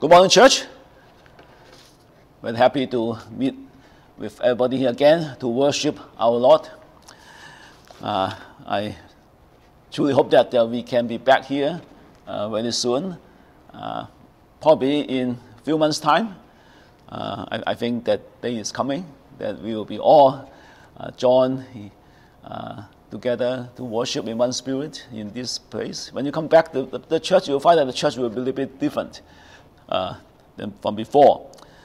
Good morning, church. We're happy to meet with everybody here again to worship our Lord. I truly hope that we can be back here very soon, probably in a few months' time. I think that day is coming, that we will be all joined together to worship in one spirit in this place. When you come back to the church, you'll find that the church will be a little bit different than from before.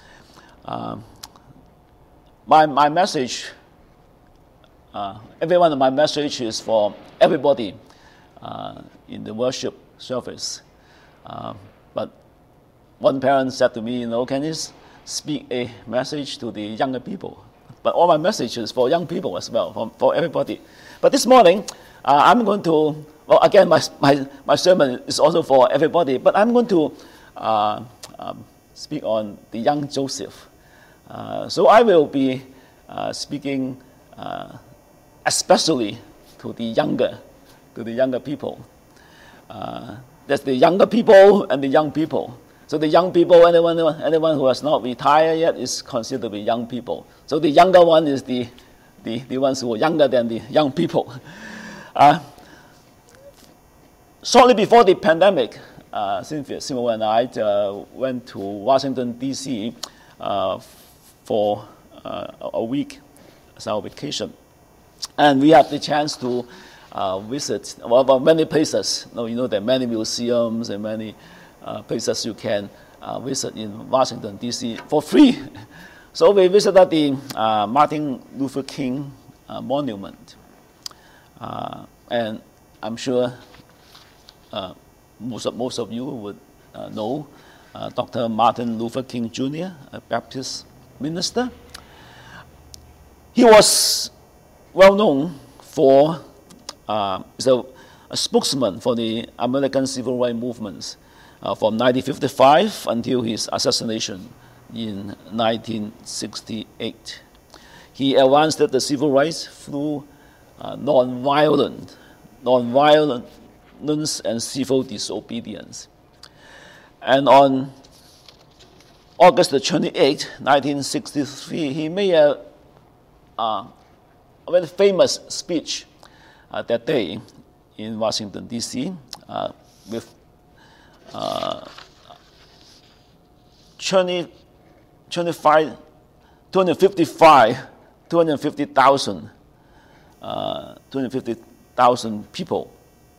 My message, every one of my message is for everybody in the worship service. But one parent said to me, can you speak a message to the younger people? But all my message is for young people as well, for everybody. But this morning, I'm going to, well, again, my sermon is also for everybody, but I'm going to speak on the young Joseph. So I will be speaking especially to the younger people. That's the younger people and the young people. So the young people, anyone who has not retired yet is considered to be young people. So the younger one is the ones who are younger than the young people. Shortly before the pandemic, Cynthia and I went to Washington, D.C. For a week as our vacation. And we had the chance to visit many places. You know there are many museums and many places you can visit in Washington, D.C. for free. So we visited the Martin Luther King Monument. And I'm sure most of you would know Dr. Martin Luther King Jr., a Baptist minister. He was well known for, he's a spokesman for the American Civil Rights movements from 1955 until his assassination in 1968. He advanced the civil rights through nonviolence and civil disobedience. And on August 28, 1963, he made a very famous speech that day in Washington, D.C. With 250,000 people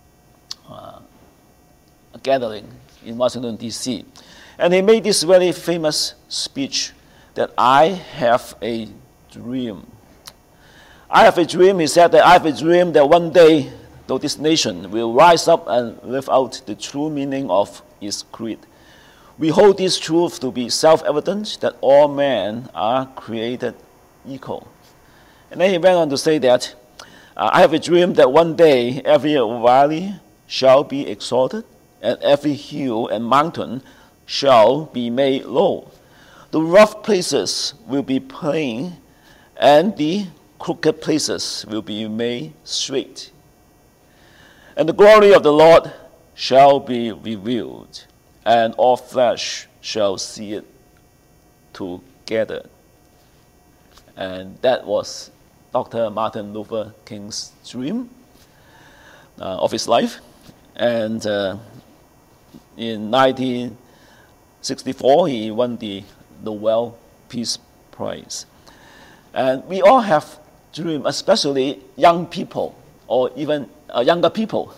gathering in Washington, D.C. And he made this very famous speech that I have a dream. I have a dream, he said, that I have a dream that one day, though this nation will rise up and live out the true meaning of its creed. We hold this truth to be self-evident, that all men are created equal. And then he went on to say that, I have a dream that one day every valley shall be exalted, and every hill and mountain shall be made low. The rough places will be plain, and the crooked places will be made straight. And the glory of the Lord shall be revealed, and all flesh shall see it together. And that was Dr. Martin Luther King's dream of his life. And in 1964, he won the Nobel Peace Prize. And we all have dreams, especially young people, or even younger people.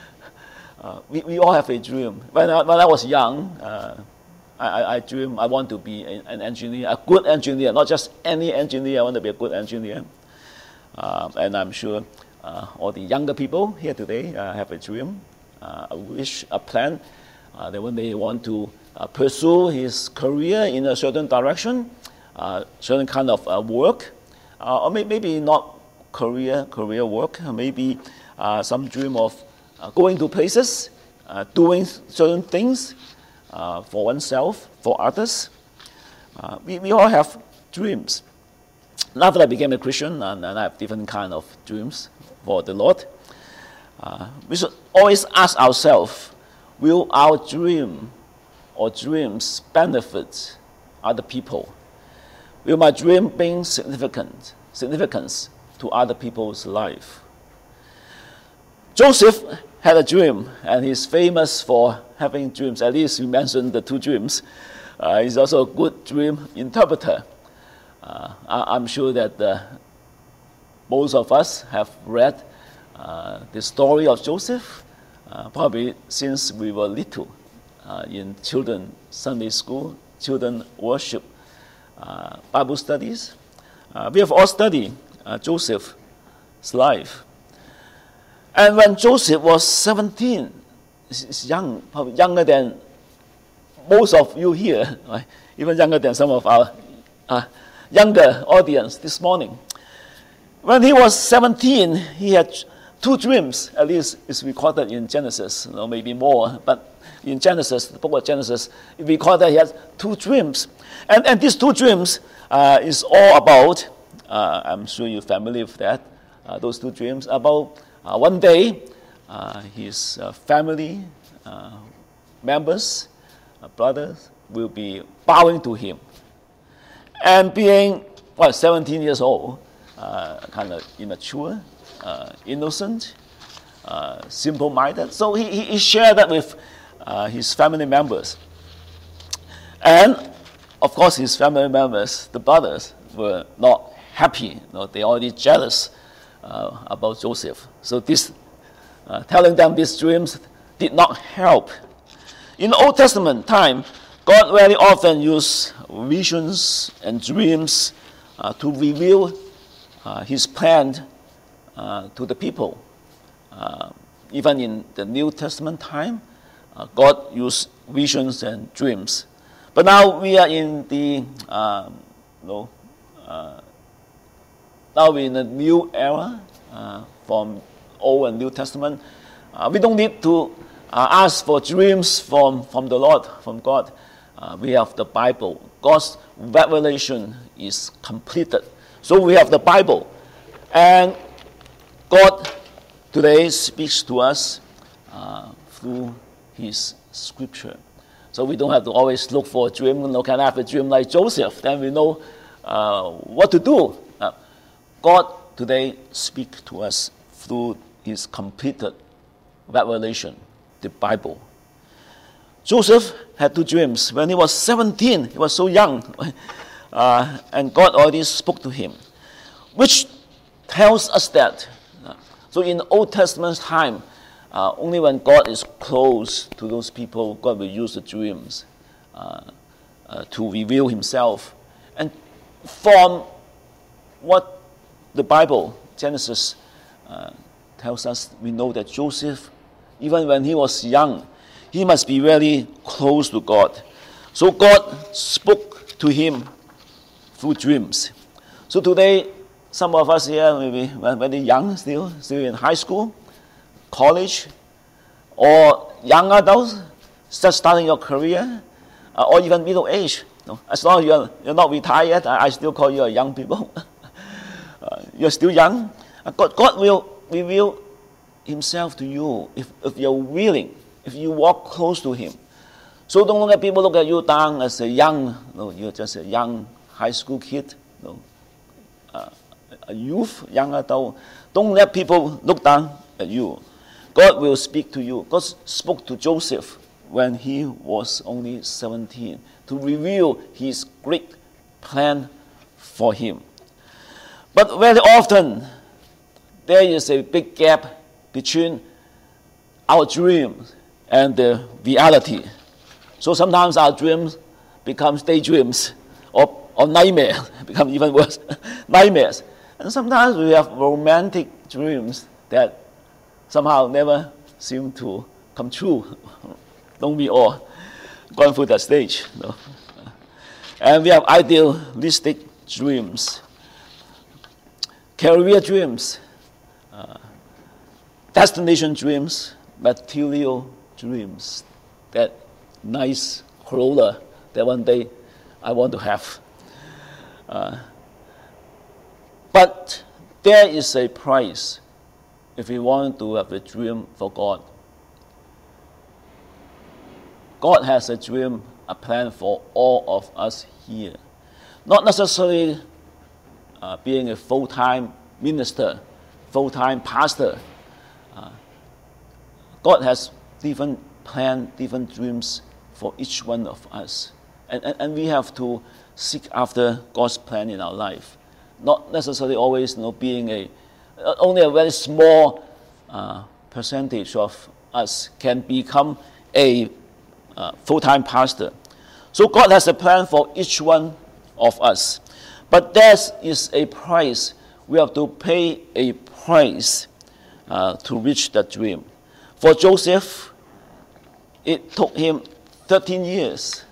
We all have a dream. When I was young, I dreamed I want to be an engineer, a good engineer, not just any engineer. I want to be a good engineer. And I'm sure all the younger people here today have a dream, a wish, a plan. That when they want to pursue his career in a certain direction, certain kind of work, or maybe not career work, maybe some dream of going to places, doing certain things for oneself, for others. We all have dreams. After I became a Christian, and I have different kind of dreams for the Lord, we should always ask ourselves, will our dream or dreams benefit other people? Will my dream bring significance to other people's life? Joseph had a dream, and he's famous for having dreams. At least we mentioned the two dreams. He's also a good dream interpreter. I'm sure that most of us have read the story of Joseph, probably since we were little, in children Sunday school, children worship, Bible studies. We have all studied Joseph's life. And when Joseph was 17, he's young, probably younger than most of you here, right? Even younger than some of our younger audience this morning. When he was 17, he had two dreams, at least it's recorded in Genesis, maybe more, but in Genesis, the book of Genesis, it recorded he had two dreams. And these two dreams is all about, I'm sure you're familiar with that, those two dreams, about one day his family members, brothers, will be bowing to him. And being, 17 years old, kind of immature, innocent, simple-minded. So he shared that with his family members. And, of course, his family members, the brothers, were not happy. They already jealous about Joseph. So this, telling them these dreams did not help. In the Old Testament time, God very often used visions and dreams to reveal his plan to the people. Even in the New Testament time, God used visions and dreams. But now we are in the now we're in a new era from Old and New Testament. We don't need to ask for dreams from the Lord, from God. We have the Bible. God's revelation is completed. So we have the Bible. And God today speaks to us through his scripture. So we don't have to always look for a dream. Can I have a dream like Joseph? Then we know what to do. God today speaks to us through his completed revelation, the Bible. Joseph had two dreams. When he was 17, he was so young, and God already spoke to him, which tells us that. So in Old Testament time, only when God is close to those people, God will use the dreams to reveal himself. And from what the Bible, Genesis, tells us, we know that Joseph, even when he was young, he must be very close to God. So God spoke to him through dreams. So today, some of us here maybe very young, still in high school, college, or young adults, just starting your career, or even middle age. As long as you're not retired, I still call you a young people. You're still young. God will reveal himself to you if you're willing, if you walk close to him. So don't let people look at you down as a young, you're just a young high school kid, a youth, young adult. Don't let people look down at you. God will speak to you. God spoke to Joseph when he was only 17 to reveal his great plan for him. But very often, there is a big gap between our dreams and the reality. So sometimes our dreams become daydreams or nightmares, become even worse, nightmares. And sometimes we have romantic dreams that somehow never seem to come true. Don't we all gone through that stage? No? And we have idealistic dreams, career dreams, destination dreams, material dreams, that nice Corolla that one day I want to have. But there is a price if we want to have a dream for God. God has a dream, a plan for all of us here. Not necessarily being a full-time minister, full-time pastor. God has different plans, different dreams for each one of us. And we have to seek after God's plan in our life. Not necessarily always being only a very small percentage of us can become a full-time pastor. So God has a plan for each one of us. But there is a price. We have to pay a price to reach that dream. For Joseph, it took him 13 years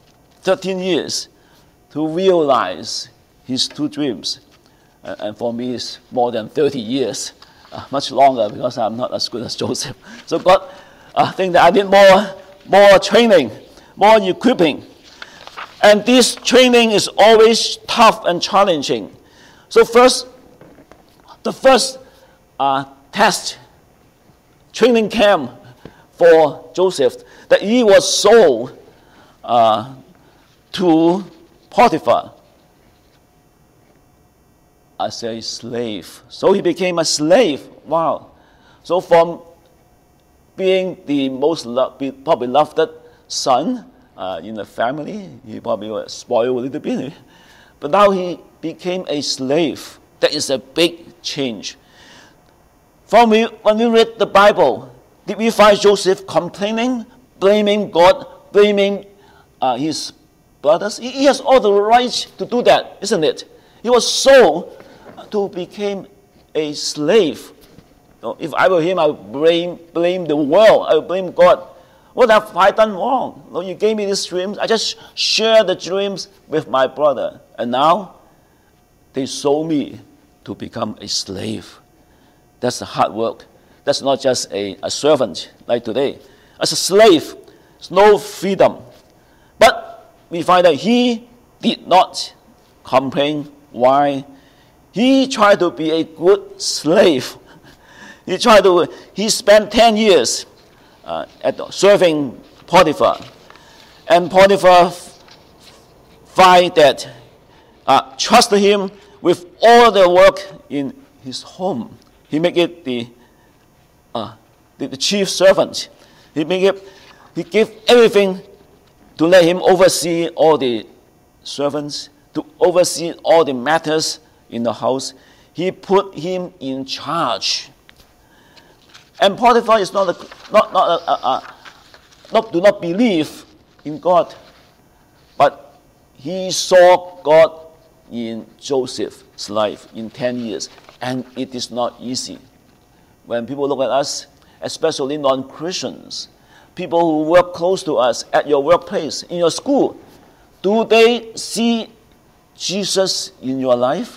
to realize his two dreams. And for me, it's more than 30 years, much longer, because I'm not as good as Joseph. So God, I think that I need more training, more equipping. And this training is always tough and challenging. So the first test, training camp for Joseph, that he was sold to Potiphar as a slave. So he became a slave. Wow. So from being the most probably loved son in the family, he probably was spoiled a little bit. But now he became a slave. That is a big change. When we read the Bible, did we find Joseph complaining, blaming God, blaming his brothers? He has all the right to do that, isn't it? He was sold to become a slave. If I were him, I would blame the world. I would blame God. What have I done wrong? You gave me these dreams. I just shared the dreams with my brother. And now they sold me to become a slave. That's the hard work. That's not just a servant like today. As a slave, there's no freedom. But we find that he did not complain. Why? He tried to be a good slave. He spent 10 years serving Potiphar. And Potiphar find that trusted him with all the work in his home. He made it the chief servant. He gave everything to let him oversee all the servants, to oversee all the matters in the house. He put him in charge. And Potiphar is do not believe in God, but he saw God in Joseph's life in 10 years, and it is not easy. When people look at us, especially non-Christians, people who work close to us at your workplace, in your school, do they see Jesus in your life?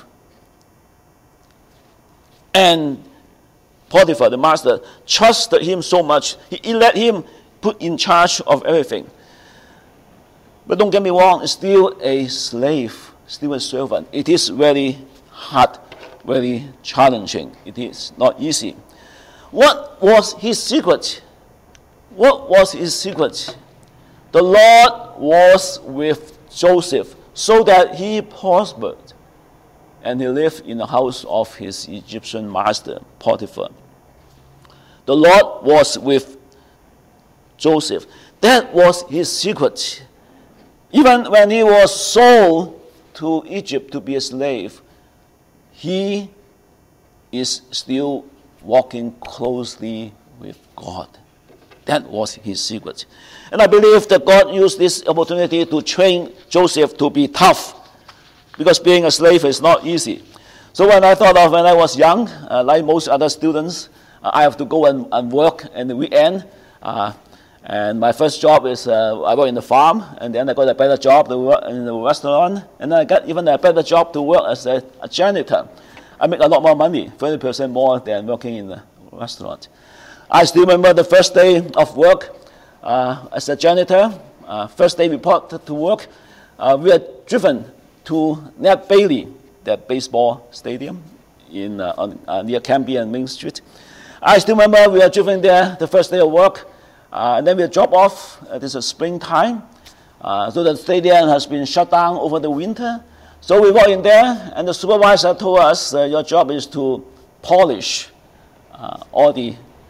And Potiphar, the master, trusted him so much. He let him put in charge of everything. But don't get me wrong, it's still a slave, still a servant. It is very hard, very challenging. It is not easy. What was his secret? What was his secret? The Lord was with Joseph so that he prospered. And he lived in the house of his Egyptian master, Potiphar. The Lord was with Joseph. That was his secret. Even when he was sold to Egypt to be a slave, he is still walking closely with God. That was his secret. And I believe that God used this opportunity to train Joseph to be tough, because being a slave is not easy. So when I thought of when I was young, like most other students, I have to go and work in the weekend. And my first job is I work in the farm, and then I got a better job to work in the restaurant, and then I got even a better job to work as a janitor. I make a lot more money, 30% more than working in the restaurant. I still remember the first day of work as a janitor. First day we reported to work, we were driven to Ned Bailey, that baseball stadium near Cambie and Main Street. I still remember we were driven there the first day of work. And then we drop off. This is springtime. So the stadium has been shut down over the winter. So we walk in there, and the supervisor told us, your job is to polish all the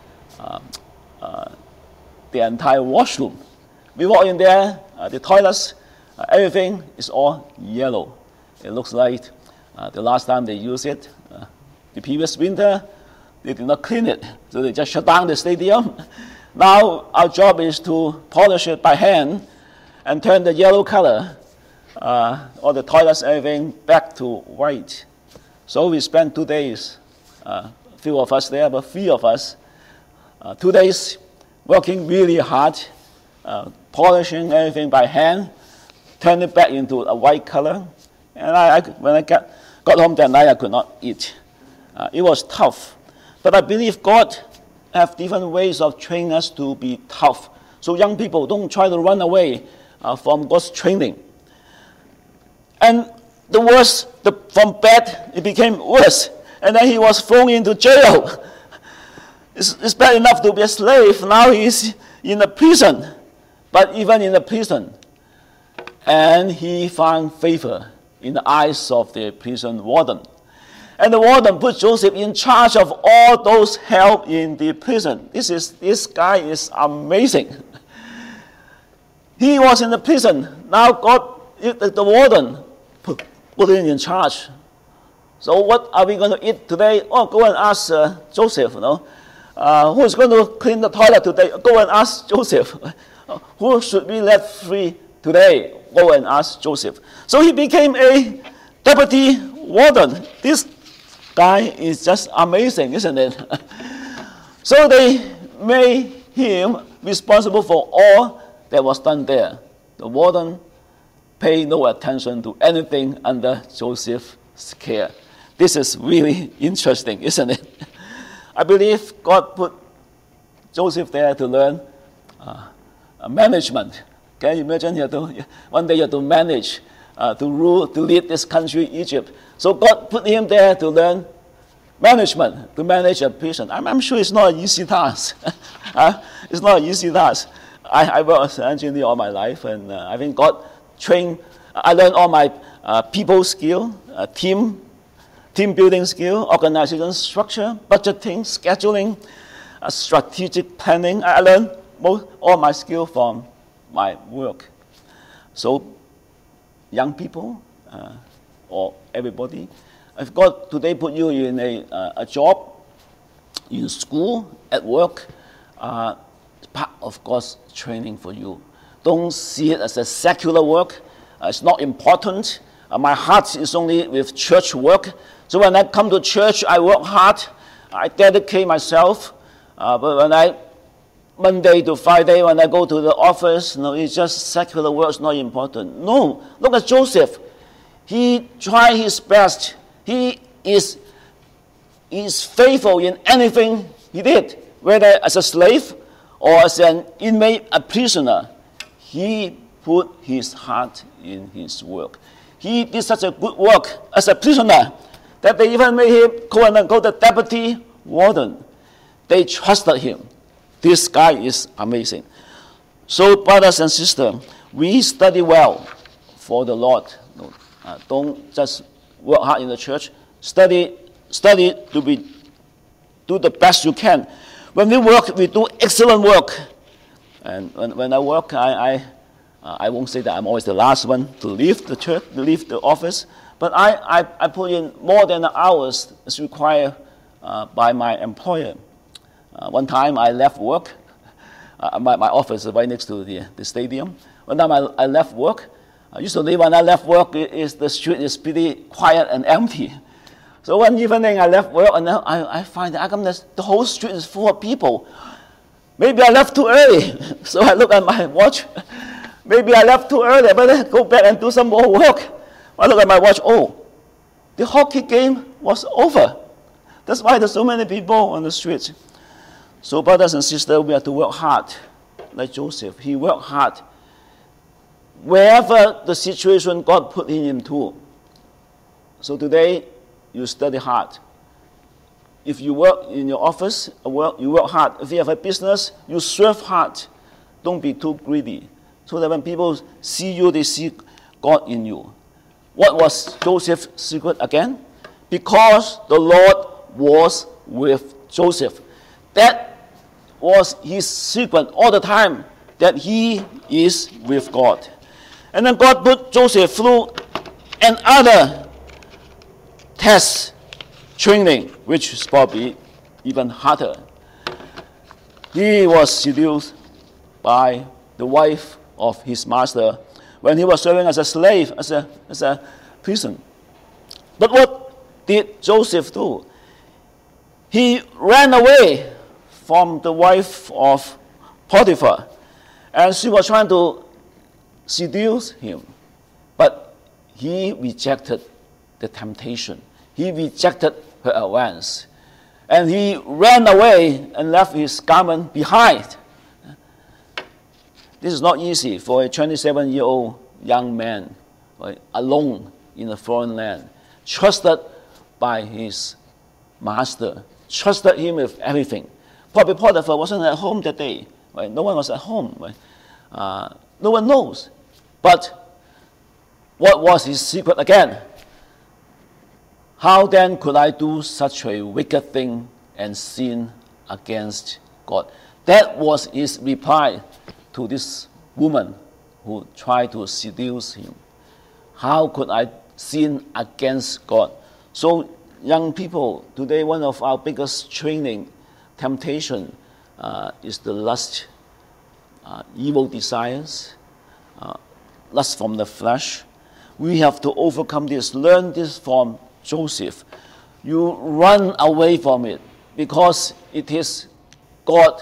entire washroom. We walk in there, the toilets, everything is all yellow. It looks like the last time they used it, the previous winter, they did not clean it. So they just shut down the stadium. Now our job is to polish it by hand and turn the yellow color, all the toilets, everything, back to white. So we spent 2 days, few of us there, but 3 of us, 2 days working really hard, polishing everything by hand, turn it back into a white color. And when I got home that night, I could not eat. It was tough. But I believe God have different ways of training us to be tough. So young people, don't try to run away from God's training. And the worst, from bad, it became worse. And then he was thrown into jail. It's bad enough to be a slave. Now he's in a prison. But even in the prison, and he found favor in the eyes of the prison warden. And the warden put Joseph in charge of all those held in the prison. This guy is amazing. He was in the prison. Now God, the warden, put him in charge. So what are we going to eat today? Oh, go and ask Joseph. Who's going to clean the toilet today? Go and ask Joseph. Who should be let free today? Go and ask Joseph. So he became a deputy warden. This guy is just amazing, isn't it? So they made him responsible for all that was done there. The warden paid no attention to anything under Joseph's care. This is really interesting, isn't it? I believe God put Joseph there to learn management. Can you imagine? One day you have to manage, to rule, to lead this country, Egypt. So God put him there to learn management, to manage a prison. I'm sure it's not an easy task. It's not an easy task. I worked as an engineer all my life, and I think God trained. I learned all my people skill, team building skill, organization structure, budgeting, scheduling, strategic planning. I learned all my skill from my work. So, young people, or everybody, if God today put you in a job, in school, at work, it's part of God's training for you. Don't see it as a secular work. It's not important. My heart is only with church work. So when I come to church, I work hard. I dedicate myself. But Monday to Friday, when I go to the office, it's just secular work. It's not important. No, look at Joseph. He tried his best. He is faithful in anything he did, whether as a slave or as an inmate, a prisoner. He put his heart in his work. He did such a good work as a prisoner that they even made him go the deputy warden. They trusted him. This guy is amazing. So, brothers and sisters, we study well for the Lord. Don't just work hard in the church. Study to do the best you can. When we work, we do excellent work. And when I work, I won't say that I'm always the last one to leave the church, to leave the office, but I put in more than the hours as required by my employer. One time I left work. My office is right next to the stadium. One time I left work. Usually when I left work, the street is pretty quiet and empty. So one evening I left work, and I find that the whole street is full of people. Maybe I left too early. So I look at my watch. Maybe I left too early. I better go back and do some more work. I look at my watch. Oh, the hockey game was over. That's why there's so many people on the streets. So brothers and sisters, we have to work hard. Like Joseph, he worked hard. Wherever the situation God put him into. So today, you study hard. If you work in your office, you work hard. If you have a business, you serve hard. Don't be too greedy. So that when people see you, they see God in you. What was Joseph's secret again? Because the Lord was with Joseph. That was his secret all the time, that he is with God. And then God put Joseph through another test training, which is probably even harder. He was seduced by the wife of his master when he was serving as a slave, as a prison. But what did Joseph do? He ran away from the wife of Potiphar, and she was trying to seduce him. But he rejected the temptation. He rejected her advance. And he ran away and left his garment behind. This is not easy for a 27-year-old young man, right, alone in a foreign land, trusted by his master, trusted him with everything. Probably Potiphar wasn't at home that day. Right? No one was at home. Right? No one knows. But what was his secret again? How then could I do such a wicked thing and sin against God? That was his reply to this woman who tried to seduce him. How could I sin against God? So, young people, today one of our biggest training, temptation, is the lust, evil desires, lust from the flesh. We have to overcome this. Learn this from Joseph. You run away from it because it is God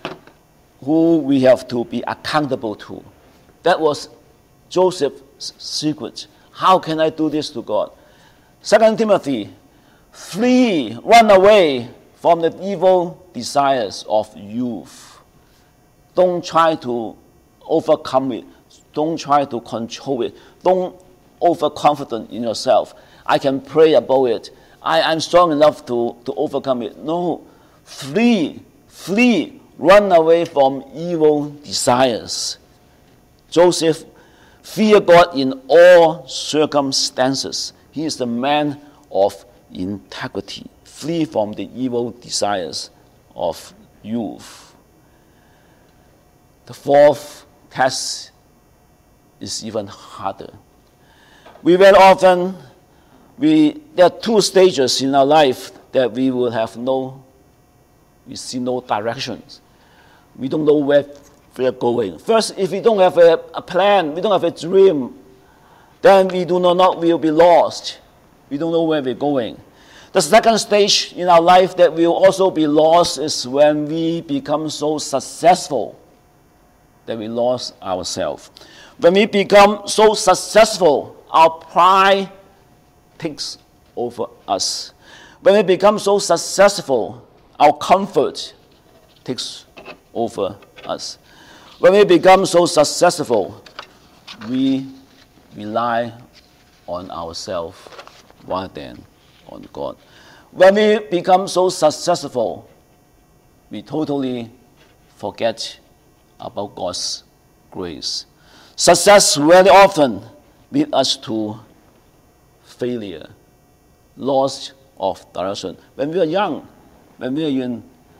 who we have to be accountable to. That was Joseph's secret. How can I do this to God? 2 Timothy, flee, run away from the evil desires of youth. Don't try to overcome it. Don't try to control it. Don't overconfident in yourself. I can pray about it. I'm strong enough to overcome it. No, flee, run away from evil desires. Joseph feared God in all circumstances. He is the man of integrity. Flee from the evil desires of youth. The fourth test is even harder. We very often, there are two stages in our life that we will have we see no directions. We don't know where we are going. First, if we don't have a plan, we don't have a dream, then we will be lost. We don't know where we're going. The second stage in our life that will also be lost is when we become so successful that we lost ourselves. When we become so successful, our pride takes over us. When we become so successful, our comfort takes over us. When we become so successful, we rely on ourselves rather than on God. When we become so successful, we totally forget about God's grace. Success very often leads us to failure, loss of direction. When we are young, when we are in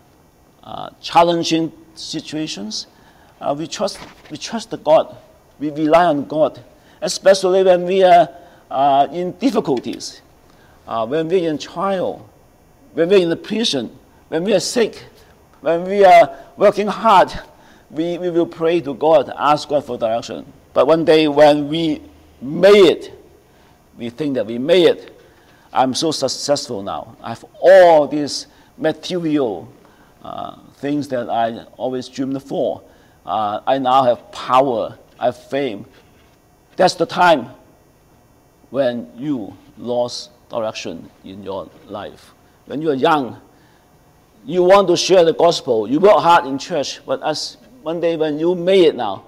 challenging situations, we trust God. We rely on God, especially when we are in difficulties, when we are in trial, when we are in the prison, when we are sick, when we are working hard. We will pray to God, ask God for direction. But one day when we made it, we think that we made it. I'm so successful now. I have all these material things that I always dreamed for. I now have power, I have fame. That's the time when you lost direction in your life. When you are young, you want to share the gospel. You work hard in church, but as one day when you made it now,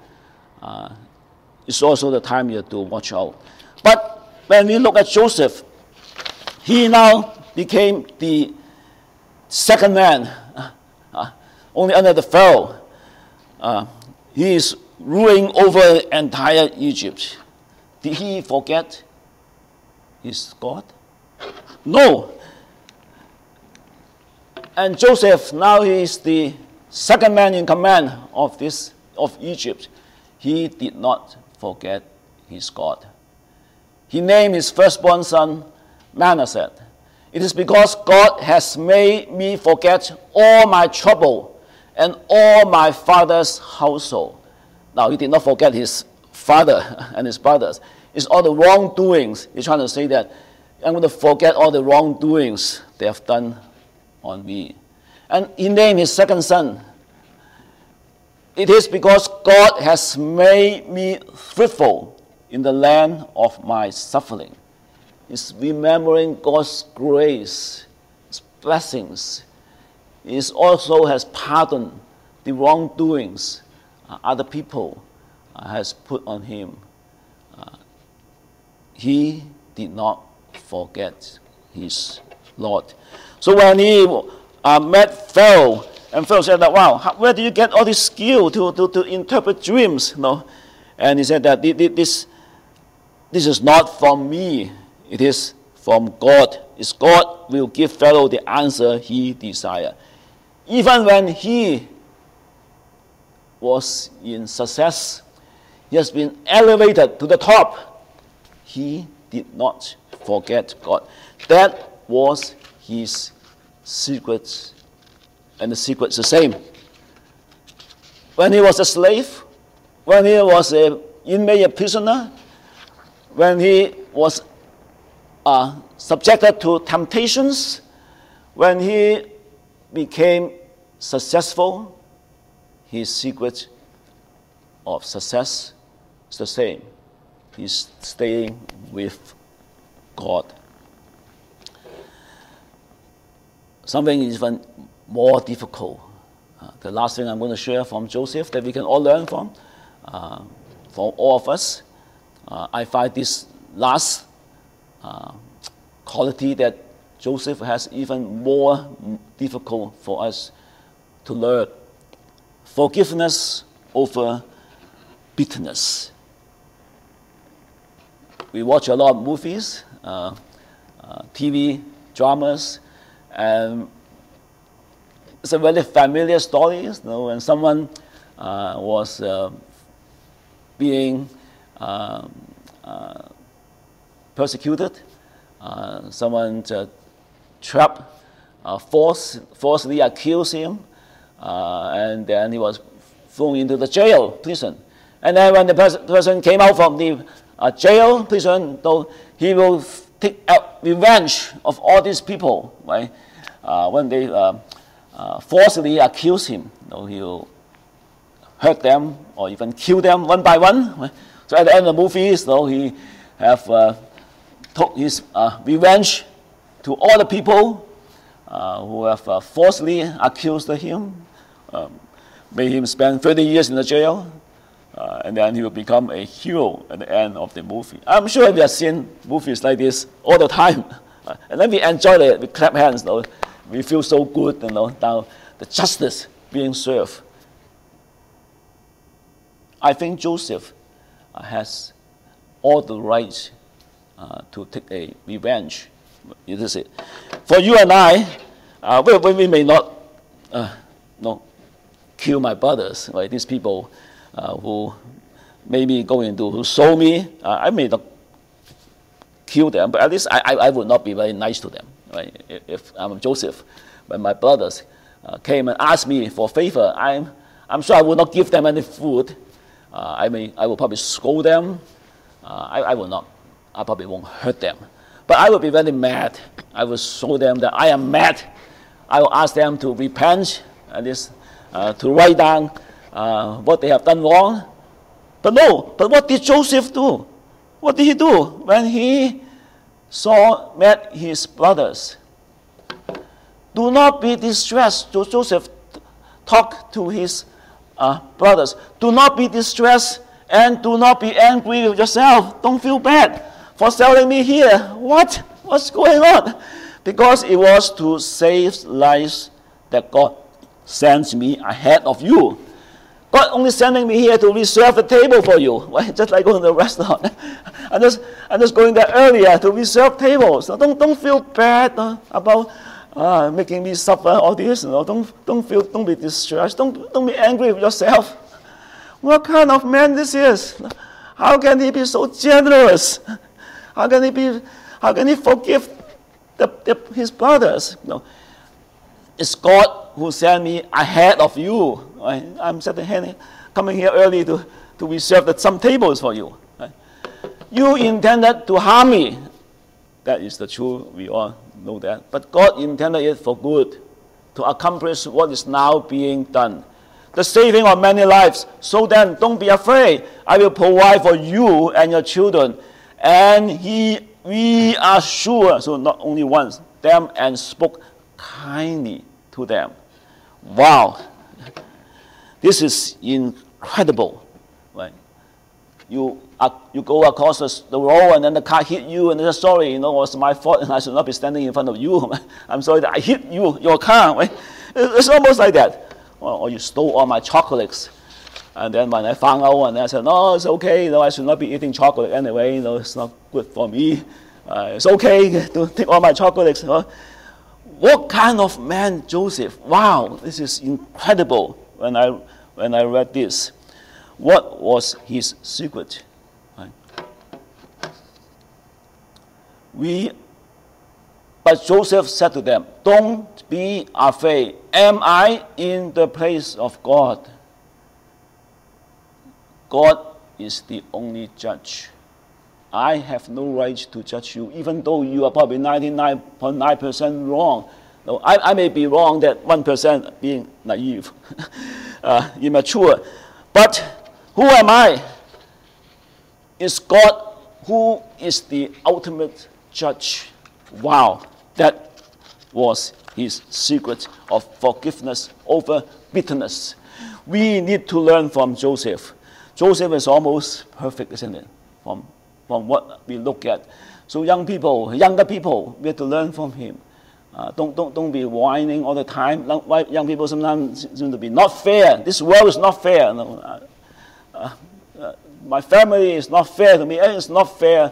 it's also the time you have to watch out. But when we look at Joseph, he now became the second man, only under the Pharaoh. he is ruling over entire Egypt. Did he forget his God? No. And Joseph, now he is the second man in command of Egypt. He did not forget his God. He named his firstborn son Manasseh. It is because God has made me forget all my trouble and all my father's household. Now, he did not forget his father and his brothers. It's all the wrongdoings. He's trying to say that I'm going to forget all the wrongdoings they have done on me. And he named his second son. It is because God has made me fruitful in the land of my suffering. It's remembering God's grace, His blessings. It also has pardoned the wrongdoings other people has put on him. He did not forget his Lord. So when he met Pharaoh, and Pharaoh said that, wow, where do you get all this skill to interpret dreams? No. And he said that this is not from me. It is from God. It's God will give Pharaoh the answer he desired. Even when he was in success, he has been elevated to the top, he did not forget God. That was his secret, and the secret is the same. When he was a slave, when he was an inmate, a prisoner, when he was subjected to temptations, when he became successful, his secret of success is the same. He's staying with God. Something even more difficult. The last thing I'm going to share from Joseph that we can all learn from all of us. I find this last quality that Joseph has even more difficult for us to learn. Forgiveness over bitterness. We watch a lot of movies, TV, dramas, and it's a very familiar story. You know, when someone was being persecuted, someone trapped, falsely accused him, and then he was thrown into the jail, prison. And then when the person came out from the jail, prison, though, he will take out revenge of all these people, right? When they falsely accuse him, he will hurt them or even kill them one by one. Right? So at the end of the movie, he have took his revenge to all the people who have falsely accused him, made him spend 30 years in the jail, and then he will become a hero at the end of the movie. I'm sure we have seen movies like this all the time. And then we enjoy it, we clap hands, we feel so good, now the justice being served. I think Joseph has all the right to take a revenge. It is it. For you and I, we may not kill my brothers, right? These people who maybe going to who sold me, I may not kill them, but at least I would not be very nice to them, right? If I'm Joseph, when my brothers came and asked me for favor, I'm sure I would not give them any food. I will probably scold them. I will not. I probably won't hurt them. But I will be very mad. I will show them that I am mad. I will ask them to repent, at least to write down what they have done wrong. But no, but what did Joseph do? What did he do when he met his brothers? Do not be distressed. So Joseph talked to his brothers. Do not be distressed and do not be angry with yourself. Don't feel bad for selling me here. What? What's going on? Because it was to save lives that God sends me ahead of you. God only sending me here to reserve the table for you. Right? Just like going to the restaurant. I'm just going there earlier to reserve tables. So don't feel bad about making me suffer all this. Don't be distressed. Don't be angry with yourself. What kind of man this is? How can he be so generous? How can he forgive his brothers? It's God who sent me ahead of you. Right? I'm coming here early to reserve some tables for you. Right? You intended to harm me. That is the truth. We all know that. But God intended it for good, to accomplish what is now being done. The saving of many lives. So then, don't be afraid. I will provide for you and your children. And we are sure, so not only once, them and spoke kindly to them. Wow. This is incredible. Right? You go across the road and then the car hit you and it's sorry, it was my fault and I should not be standing in front of you. I'm sorry that I hit your car. Right? It's almost like that. Or you stole all my chocolates. And then when I found out, and I said, no, it's okay. I should not be eating chocolate anyway. It's not good for me. It's okay to take all my chocolates. What kind of man Joseph? Wow, this is incredible. When I read this, what was his secret? But Joseph said to them, don't be afraid. Am I in the place of God? God is the only judge. I have no right to judge you, even though you are probably 99.9% wrong. No, I may be wrong, that 1% being naive, immature. But who am I? It's God who is the ultimate judge. Wow, that was his secret of forgiveness over bitterness. We need to learn from Joseph. Joseph is almost perfect, isn't it? From what we look at. So younger people, we have to learn from him. Don't be whining all the time. Young people sometimes seem to be not fair. This world is not fair. My family is not fair to me. It's not fair.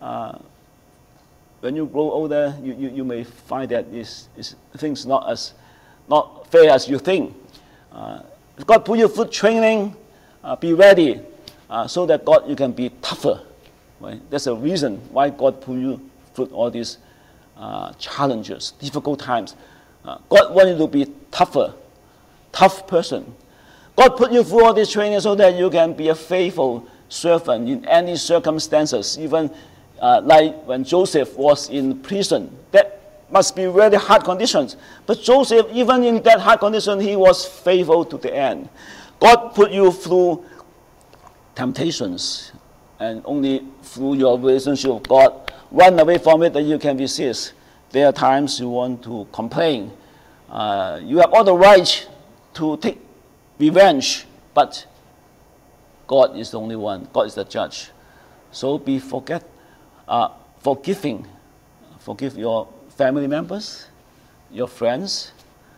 When you grow older, you may find that things not fair as you think. If God put you through training, be ready so that you can be tougher. Right? That's a reason why God put you through all these challenges, difficult times. God wants you to be tough person. God put you through all this training so that you can be a faithful servant in any circumstances, even like when Joseph was in prison. That must be really hard conditions. But Joseph, even in that hard condition, he was faithful to the end. God put you through temptations, and only through your relationship with God, run away from it that you can resist. There are times you want to complain. You have all the right to take revenge, but God is the only one. God is the judge. So be forgiving. Forgive your family members, your friends,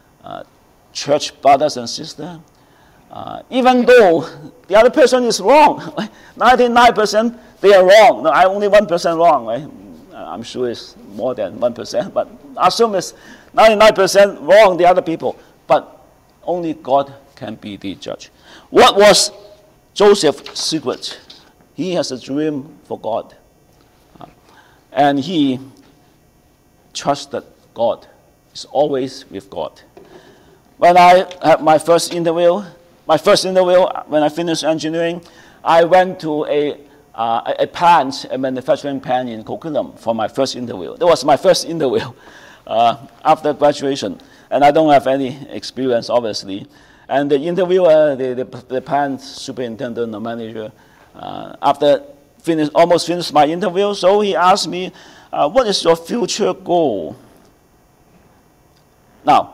church brothers and sisters. Even though the other person is wrong, 99% they are wrong. No, I'm only 1% wrong. Right? I'm sure it's more than 1%, but assume it's 99% wrong, the other people. But only God can be the judge. What was Joseph's secret? He has a dream for God. And he trusted God. He's always with God. When I had my first interview, when I finished engineering, I went to a manufacturing plant in Coquitlam for my first interview. That was my first interview after graduation. And I don't have any experience, obviously. And the interviewer, the plant superintendent or manager, after almost finished my interview, so he asked me, what is your future goal? Now,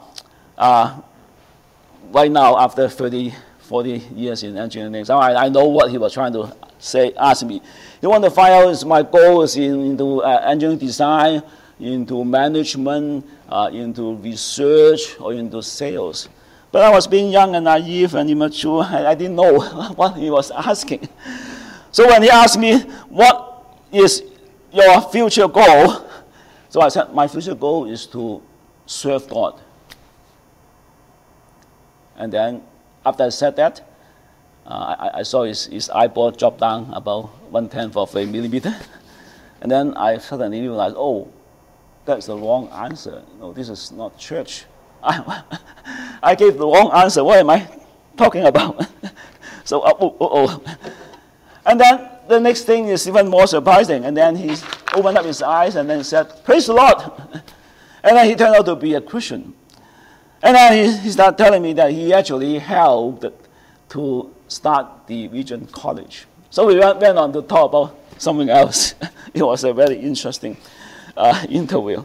right now, after 40 years in engineering, so I know what he was trying to ask me. He wanted to find out if my goal is into engineering design, into management, into research, or into sales. But I was being young and naive and immature. I didn't know what he was asking. So when he asked me, what is your future goal? So I said, my future goal is to serve God. And then after I said that, I saw his eyeball drop down about 1/10 of a millimeter. And then I suddenly realized, oh, that's the wrong answer. No, this is not church. I gave the wrong answer. What am I talking about? So, And then the next thing is even more surprising. And then he opened up his eyes and then said, praise the Lord. And then he turned out to be a Christian. And then he started telling me that he actually helped to start the Regent College. So we went on to talk about something else. It was a very interesting interview.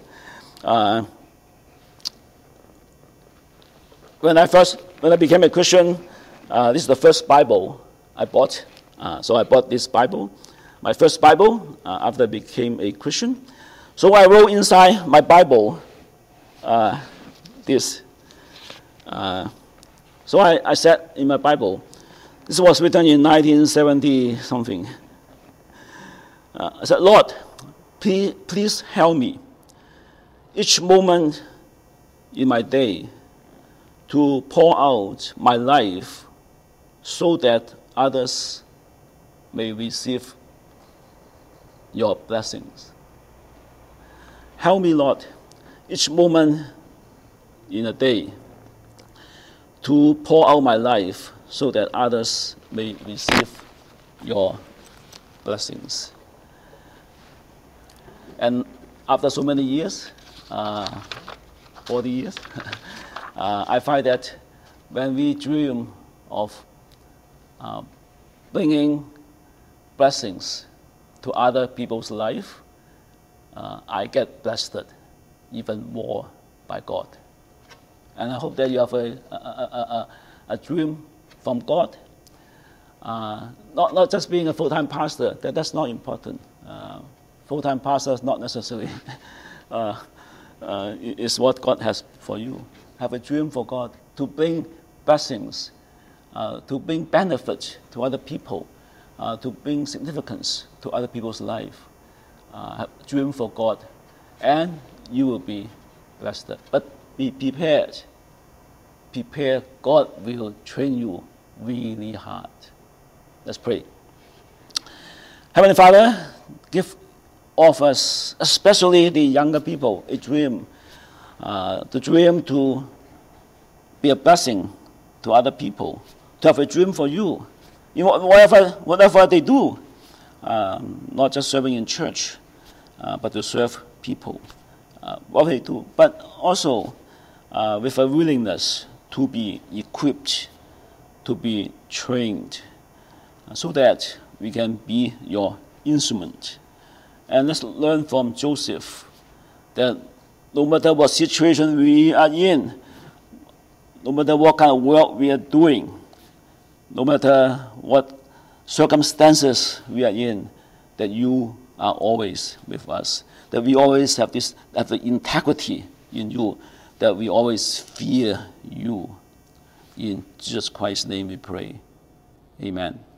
When I became a Christian, this is the first Bible I bought. So I bought this Bible, my first Bible, after I became a Christian. So I wrote inside my Bible this. So I said in my Bible, this was written in 1970 something. I said, Lord, please help me each moment in my day to pour out my life so that others may receive your blessings. Help me, Lord, each moment in a day to pour out my life so that others may receive your blessings. And after so many years, 40 years, I find that when we dream of bringing blessings to other people's life, I get blessed even more by God. And I hope that you have a dream from God. Not just being a full-time pastor, that's not important. Full-time pastor is not necessarily is what God has for you. Have a dream for God to bring blessings, to bring benefit to other people, to bring significance to other people's life. Have a dream for God, and you will be blessed. But be prepared. Prepare. God will train you really hard. Let's pray. Heavenly Father, give all of us, especially the younger people, a dream. The dream to be a blessing to other people, to have a dream for you. You know, whatever they do, not just serving in church, but to serve people. What they do, but also with a willingness to be equipped, to be trained, so that we can be your instrument. And let's learn from Joseph that no matter what situation we are in, no matter what kind of work we are doing, no matter what circumstances we are in, that you are always with us. That we always have the integrity in you, that we always fear you. In Jesus Christ's name we pray. Amen.